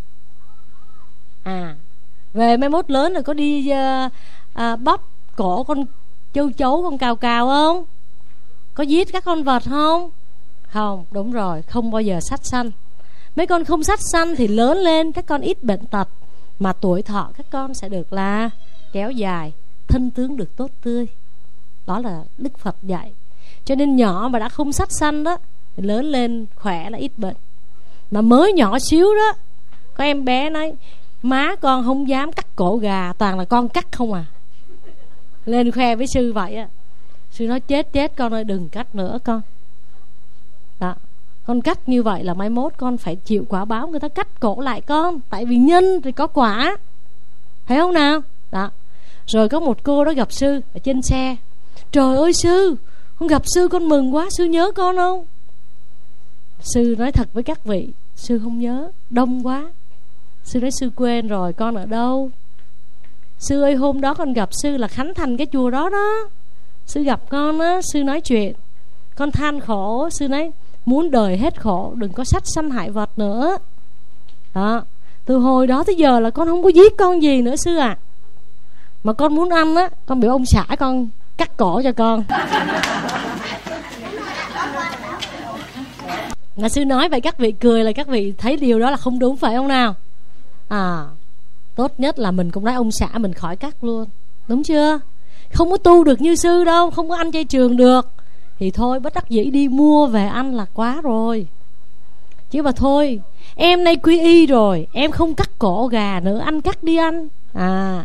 À, về mai mốt lớn rồi có đi uh, uh, bóp cổ con châu chấu, con cào cào không? Có giết các con vật không? Không, đúng rồi, không bao giờ sát sanh. Mấy con không sát sanh thì lớn lên các con ít bệnh tật, mà tuổi thọ các con sẽ được là kéo dài, thân tướng được tốt tươi. Đó là Đức Phật dạy. Cho nên nhỏ mà đã không sát sanh đó thì lớn lên khỏe là ít bệnh. Mà mới nhỏ xíu đó, có em bé nói má con không dám cắt cổ gà, toàn là con cắt không à. Lên khoe với sư vậy á. Sư nói chết chết con ơi, đừng cắt nữa con. Đó, con cắt như vậy là mai mốt con phải chịu quả báo người ta cắt cổ lại con. Tại vì nhân thì có quả, thấy không nào? Đó. Rồi có một cô đó gặp sư ở trên xe. Trời ơi sư, con gặp sư con mừng quá, sư nhớ con không? Sư nói thật với các vị, sư không nhớ, đông quá. Sư nói sư quên rồi, con ở đâu? Sư ơi, hôm đó con gặp sư là khánh thành cái chùa đó đó. Sư gặp con á, sư nói chuyện, con than khổ. Sư nói muốn đời hết khổ, đừng có sát sanh hại vật nữa. Đó, từ hồi đó tới giờ là con không có giết con gì nữa sư à. Mà con muốn ăn á, con biểu ông xã con cắt cổ cho con. Mà sư nói vậy các vị cười là các vị thấy điều đó là không đúng, phải không nào? À, tốt nhất là mình cũng nói ông xã mình khỏi cắt luôn, đúng chưa? Không có tu được như sư đâu, không có ăn chay trường được thì thôi bất đắc dĩ đi mua về ăn là quá rồi. Chứ mà thôi, em nay quy y rồi, em không cắt cổ gà nữa, anh cắt đi anh. À,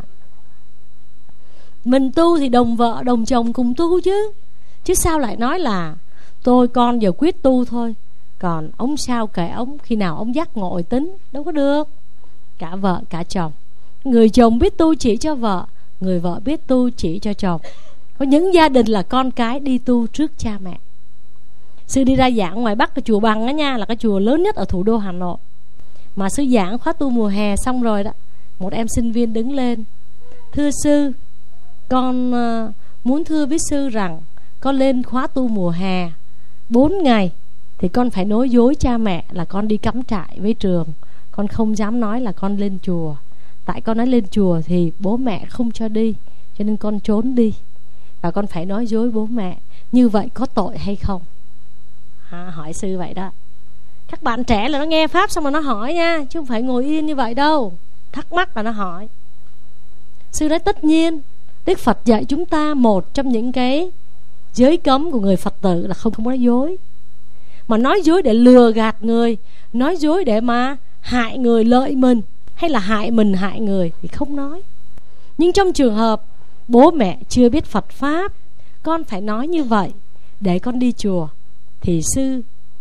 mình tu thì đồng vợ đồng chồng cùng tu chứ. Chứ sao lại nói là tôi con giờ quyết tu thôi, còn ông sao kệ ông, khi nào ông giác ngộ tính. Đâu có được. Cả vợ cả chồng, người chồng biết tu chỉ cho vợ, người vợ biết tu chỉ cho chồng. Có những gia đình là con cái đi tu trước cha mẹ. Sư đi ra giảng ngoài Bắc, cái chùa Bằng đó nha, là cái chùa lớn nhất ở thủ đô Hà Nội. Mà sư giảng khóa tu mùa hè xong rồi đó, một em sinh viên đứng lên: thưa sư, con uh, muốn thưa với sư rằng con lên khóa tu mùa hè bốn ngày thì con phải nói dối cha mẹ là con đi cắm trại với trường. Con không dám nói là con lên chùa. Tại con nói lên chùa thì bố mẹ không cho đi, cho nên con trốn đi. Và con phải nói dối bố mẹ. Như vậy có tội hay không? À, hỏi sư vậy đó. Các bạn trẻ là nó nghe pháp xong rồi nó hỏi nha, chứ không phải ngồi yên như vậy đâu. Thắc mắc là nó hỏi. Sư nói tất nhiên Đức Phật dạy chúng ta một trong những cái giới cấm của người Phật tử là không, không nói dối. mà nói dối để lừa gạt người, nói dối để mà hại người lợi mình, hay là hại mình hại người thì không nói. Nhưng trong trường hợp bố mẹ chưa biết Phật Pháp, con phải nói như vậy để con đi chùa, thì sư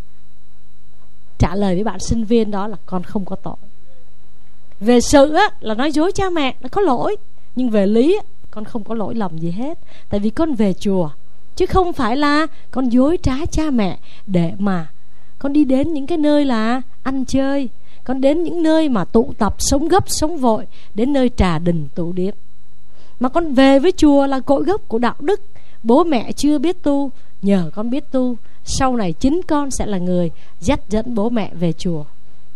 trả lời với bạn sinh viên đó là con không có tội. Về sự á, là nói dối cha mẹ nó có lỗi, nhưng về lý á, con không có lỗi lầm gì hết. Tại vì con về chùa, chứ không phải là con dối trá cha mẹ để mà con đi đến những cái nơi là ăn chơi, con đến những nơi mà tụ tập sống gấp sống vội, đến nơi trà đình tụ điệp. Mà con về với chùa là cội gốc của đạo đức. Bố mẹ chưa biết tu, nhờ con biết tu, sau này chính con sẽ là người dắt dẫn bố mẹ về chùa.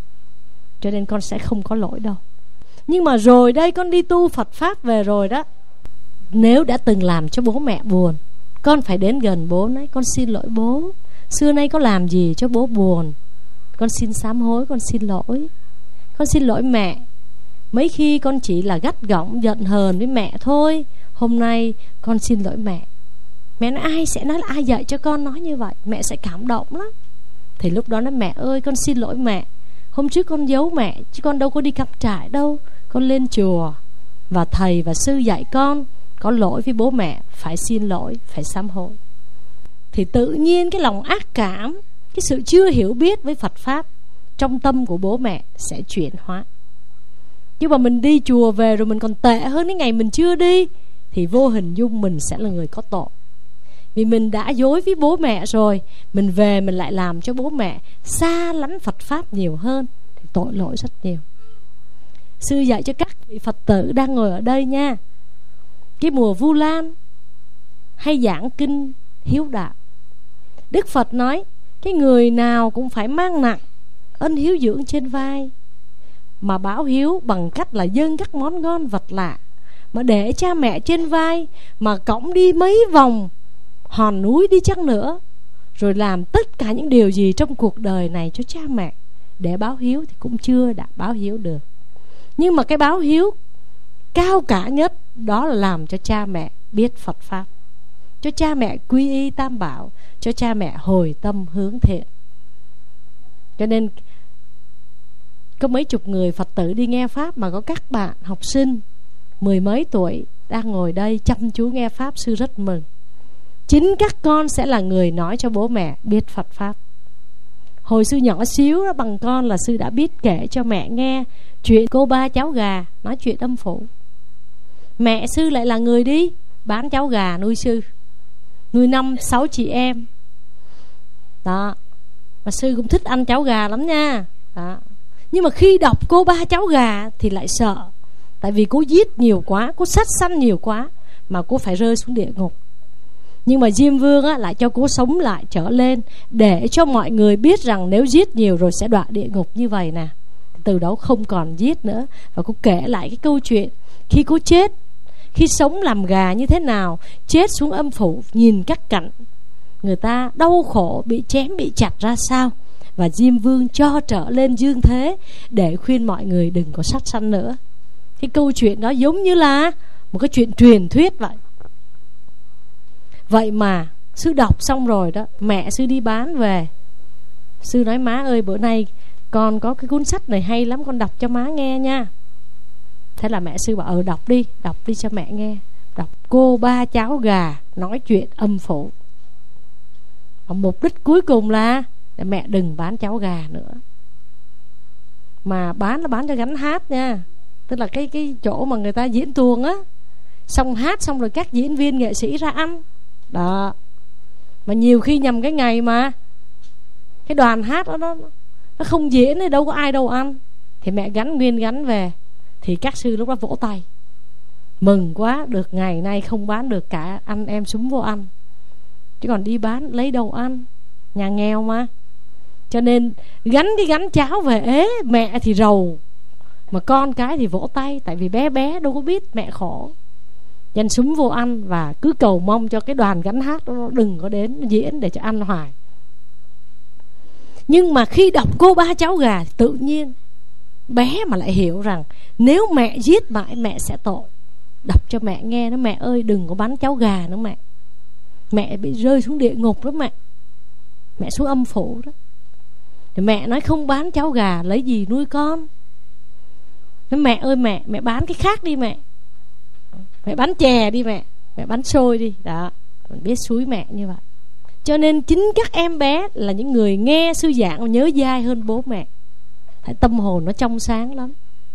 Cho nên con sẽ không có lỗi đâu. Nhưng mà rồi đây con đi tu Phật Pháp về rồi đó, nếu đã từng làm cho bố mẹ buồn, con phải đến gần bố nói: con xin lỗi bố, xưa nay có làm gì cho bố buồn, con xin sám hối, con xin lỗi. Con xin lỗi mẹ, mấy khi con chỉ là gắt gỏng giận hờn với mẹ thôi, hôm nay con xin lỗi mẹ. Mẹ nói ai sẽ nói là ai dạy cho con nói như vậy, mẹ sẽ cảm động lắm. Thì lúc đó nói: mẹ ơi, con xin lỗi mẹ, hôm trước con giấu mẹ, chứ con đâu có đi cắm trại đâu. Con lên chùa và thầy và sư dạy con có lỗi với bố mẹ, phải xin lỗi, phải sám hối. Thì tự nhiên cái lòng ác cảm, cái sự chưa hiểu biết với Phật Pháp trong tâm của bố mẹ sẽ chuyển hóa. Nhưng mà mình đi chùa về rồi mình còn tệ hơn cái ngày mình chưa đi, thì vô hình dung mình sẽ là người có tội. Vì mình đã dối với bố mẹ rồi, mình về mình lại làm cho bố mẹ xa lánh Phật Pháp nhiều hơn, thì tội lỗi rất nhiều. Sư dạy cho các vị Phật tử đang ngồi ở đây nha, cái mùa Vu Lan hay giảng kinh hiếu đạo, Đức Phật nói cái người nào cũng phải mang nặng ân hiếu dưỡng trên vai, mà báo hiếu bằng cách là dâng các món ngon vật lạ, mà để cha mẹ trên vai, mà cõng đi mấy vòng hòn núi đi chăng nữa, rồi làm tất cả những điều gì trong cuộc đời này cho cha mẹ để báo hiếu, thì cũng chưa đã báo hiếu được. Nhưng mà cái báo hiếu cao cả nhất đó là làm cho cha mẹ biết Phật Pháp, cho cha mẹ quy y Tam Bảo, cho cha mẹ hồi tâm hướng thiện. Cho nên có mấy chục người Phật tử đi nghe Pháp, mà có các bạn học sinh mười mấy tuổi đang ngồi đây chăm chú nghe Pháp, sư rất mừng. Chính các con sẽ là người nói cho bố mẹ biết Phật Pháp. Hồi sư nhỏ xíu đó, bằng con là sư đã biết kể cho mẹ nghe chuyện cô ba cháu gà, nói chuyện âm phủ. Mẹ sư lại là người đi bán cháu gà nuôi sư, nuôi năm sáu chị em đó. Mà sư cũng thích ăn cháu gà lắm nha đó. Nhưng mà khi đọc cô ba cháu gà thì lại sợ, tại vì cô giết nhiều quá, cô sát sanh nhiều quá, mà cô phải rơi xuống địa ngục. Nhưng mà Diêm Vương á, lại cho cô sống lại trở lên, để cho mọi người biết rằng nếu giết nhiều rồi sẽ đọa địa ngục như vậy nè. Từ đó không còn giết nữa. Và cô kể lại cái câu chuyện khi cô chết, khi sống làm gà như thế nào, chết xuống âm phủ, nhìn các cảnh người ta đau khổ, bị chém, bị chặt ra sao. Và Diêm Vương cho trở lên dương thế để khuyên mọi người đừng có sát sanh nữa. Cái câu chuyện đó giống như là một cái chuyện truyền thuyết vậy. Vậy mà sư đọc xong rồi đó, mẹ sư đi bán về, sư nói: má ơi, bữa nay con có cái cuốn sách này hay lắm, con đọc cho má nghe nha. Thế là mẹ sư bảo: ờ đọc đi, đọc đi cho mẹ nghe. Đọc cô ba cháu gà nói chuyện âm phủ. Và mục đích cuối cùng là để mẹ đừng bán cháu gà nữa. Mà bán là bán cho gánh hát nha, tức là cái, cái chỗ mà người ta diễn tuồng á, xong hát xong rồi các diễn viên nghệ sĩ ra ăn đó. Mà nhiều khi nhằm cái ngày mà cái đoàn hát đó nó, nó không diễn thì đâu có ai đâu ăn, thì mẹ gánh nguyên gánh về, thì các sư lúc đó vỗ tay mừng quá, được ngày nay không bán được cả anh em súng vô ăn, chứ còn đi bán lấy đâu ăn, nhà nghèo mà. Cho nên gánh cái gánh cháo về ế, mẹ thì rầu, mà con cái thì vỗ tay, tại vì bé bé đâu có biết mẹ khổ. Dành súng vô ăn và cứ cầu mong cho cái đoàn gánh hát đó nó đừng có đến diễn để cho ăn hoài. Nhưng mà khi đọc cô ba cháu gà, tự nhiên bé mà lại hiểu rằng nếu mẹ giết mãi mẹ sẽ tội. Đọc cho mẹ nghe nó: mẹ ơi, đừng có bắn cháu gà nữa mẹ, mẹ bị rơi xuống địa ngục đó mẹ. Mẹ xuống âm phủ đó. Thì mẹ nói không bán cháo gà lấy gì nuôi con. Nói mẹ ơi mẹ, mẹ bán cái khác đi mẹ. Mẹ bán chè đi mẹ, mẹ bán xôi đi. Đó, mình biết xúi mẹ như vậy. Cho nên chính các em bé là những người nghe sư giảng nhớ dai hơn bố mẹ. Tại tâm hồn nó trong sáng lắm.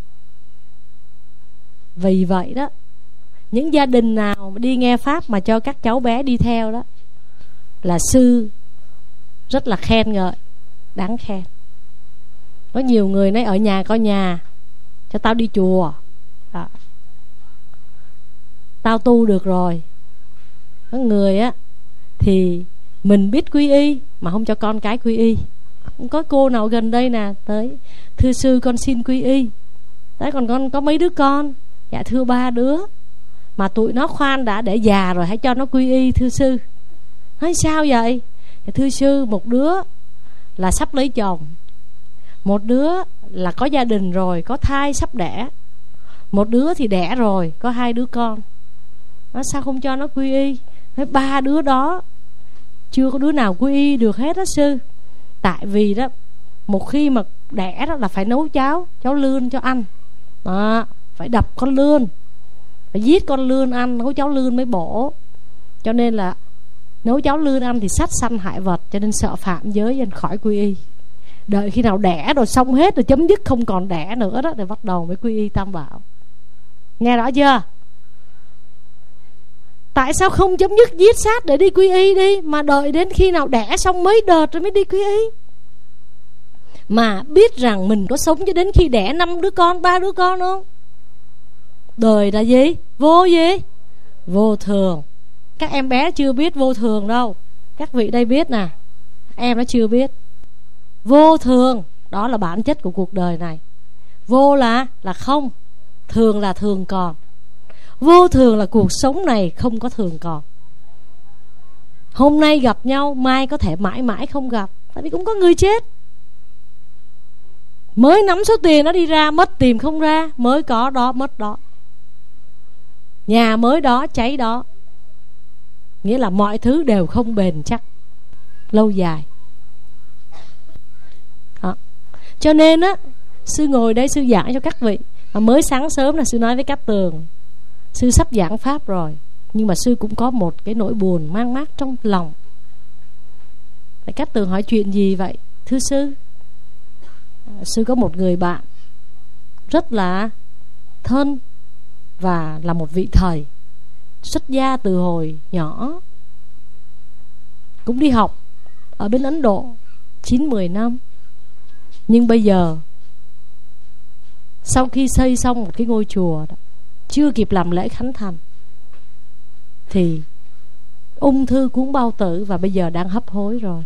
Vì vậy đó, những gia đình nào mà đi nghe pháp mà cho các cháu bé đi theo đó là sư rất là khen ngợi, đáng khen. Có nhiều người nói ở nhà có nhà, cho tao đi chùa đó. Tao tu được rồi. Có người á thì mình biết quy y mà không cho con cái quy y. Có cô nào gần đây nè tới, thưa sư con xin quy y. Đấy, còn con có mấy đứa con? Dạ thưa ba đứa. Mà tụi nó khoan đã để già rồi hãy cho nó quy y thưa sư. Nói sao vậy? Dạ thưa sư, một đứa là sắp lấy chồng, một đứa là có gia đình rồi, có thai sắp đẻ, một đứa thì đẻ rồi, có hai đứa con. Nói sao không cho nó quy y? Nói ba đứa đó chưa có đứa nào quy y được hết đó sư. Tại vì đó, một khi mà đẻ đó là phải nấu cháo, cháo lươn cho ăn đó, phải đập con lươn, phải giết con lươn ăn, nấu cháo lươn mới bổ. Cho nên là nấu cháo lươn ăn thì sát sanh hại vật, cho nên sợ phạm giới nên khỏi quy y. Đợi khi nào đẻ rồi xong hết rồi, chấm dứt không còn đẻ nữa đó, thì bắt đầu mới quy y Tam Bảo. Nghe rõ chưa? Tại sao không chấm dứt giết sát để đi quy y đi, mà đợi đến khi nào đẻ xong mấy đợt rồi mới đi quy y? Mà biết rằng mình có sống cho đến khi đẻ năm đứa con, ba đứa con không? Đời là gì? Vô gì? Vô thường. Các em bé chưa biết vô thường đâu. Các vị đây biết nè, em nó chưa biết. Vô thường, đó là bản chất của cuộc đời này. Vô là là không, thường là thường còn. Vô thường là cuộc sống này không có thường còn. Hôm nay gặp nhau, mai có thể mãi mãi không gặp. Tại vì cũng có người chết. Mới nắm số tiền nó đi ra, mất tìm không ra. Mới có đó, mất đó. Nhà mới đó, cháy đó. Nghĩa là mọi thứ đều không bền chắc lâu dài đó. Cho nên á, sư ngồi đây sư giảng cho các vị. Mà mới sáng sớm là sư nói với Cát Tường, sư sắp giảng pháp rồi, nhưng mà sư cũng có một cái nỗi buồn mang mát trong lòng. Vậy Cát Tường hỏi chuyện gì vậy? Thưa sư, sư có một người bạn rất là thân và là một vị thầy, xuất gia từ hồi nhỏ, cũng đi học ở bên Ấn Độ chín mười năm. Nhưng bây giờ sau khi xây xong một cái ngôi chùa đó, chưa kịp làm lễ khánh thành thì ung thư cuốn bao tử, và bây giờ đang hấp hối rồi.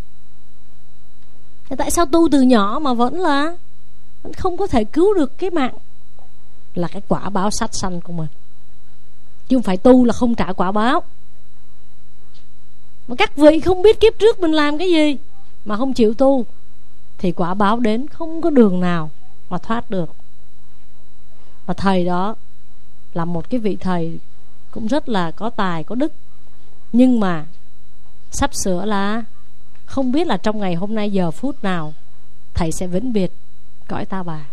Thế tại sao tu từ nhỏ mà vẫn là vẫn không có thể cứu được cái mạng? Là cái quả báo sát sanh của mình, chứ không phải tu là không trả quả báo. Mà các vị không biết kiếp trước mình làm cái gì mà không chịu tu thì quả báo đến không có đường nào mà thoát được. Và thầy đó là một cái vị thầy cũng rất là có tài, có đức. Nhưng mà sắp sửa là không biết là trong ngày hôm nay giờ phút nào thầy sẽ vĩnh biệt cõi ta bà.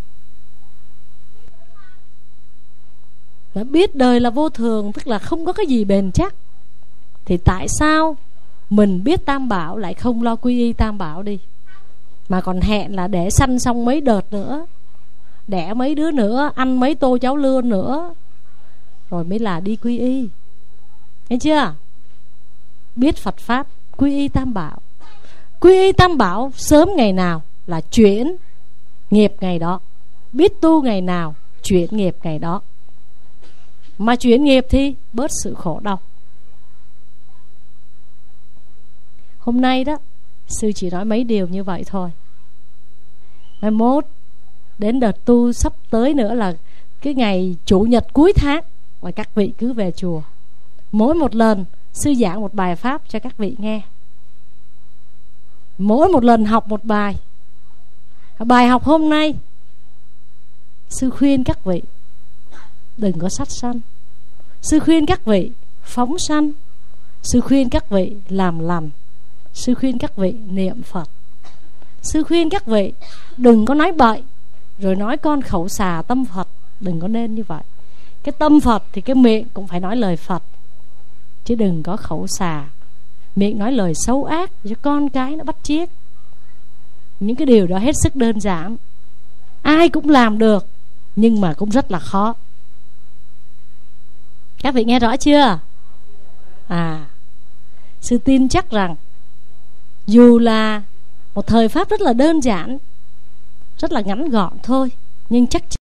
Và biết đời là vô thường, tức là không có cái gì bền chắc, thì tại sao mình biết Tam Bảo lại không lo quy y Tam Bảo đi, mà còn hẹn là để sanh xong mấy đợt nữa, đẻ mấy đứa nữa, ăn mấy tô cháo lươn nữa, rồi mới là đi quy y. Thấy chưa? Biết Phật Pháp, quy y Tam Bảo. Quy y Tam Bảo sớm ngày nào là chuyển nghiệp ngày đó. Biết tu ngày nào, chuyển nghiệp ngày đó. Mà chuyển nghiệp thì bớt sự khổ đau. Hôm nay đó, sư chỉ nói mấy điều như vậy thôi. Mai mốt đến đợt tu sắp tới nữa là cái ngày chủ nhật cuối tháng, và các vị cứ về chùa. Mỗi một lần sư giảng một bài pháp cho các vị nghe. Mỗi một lần học một bài. Bài học hôm nay sư khuyên các vị đừng có sát sanh. Sư khuyên các vị phóng sanh. Sư khuyên các vị làm lành. Sư khuyên các vị niệm Phật. Sư khuyên các vị đừng có nói bậy, rồi nói con khẩu xà tâm Phật. Đừng có nên như vậy. Cái tâm Phật thì cái miệng cũng phải nói lời Phật, chứ đừng có khẩu xà, miệng nói lời xấu ác cho con cái nó bắt chước. Những cái điều đó hết sức đơn giản, ai cũng làm được, nhưng mà cũng rất là khó. Các vị nghe rõ chưa? À, sư tin chắc rằng dù là một thời pháp rất là đơn giản, rất là ngắn gọn thôi, nhưng chắc chắn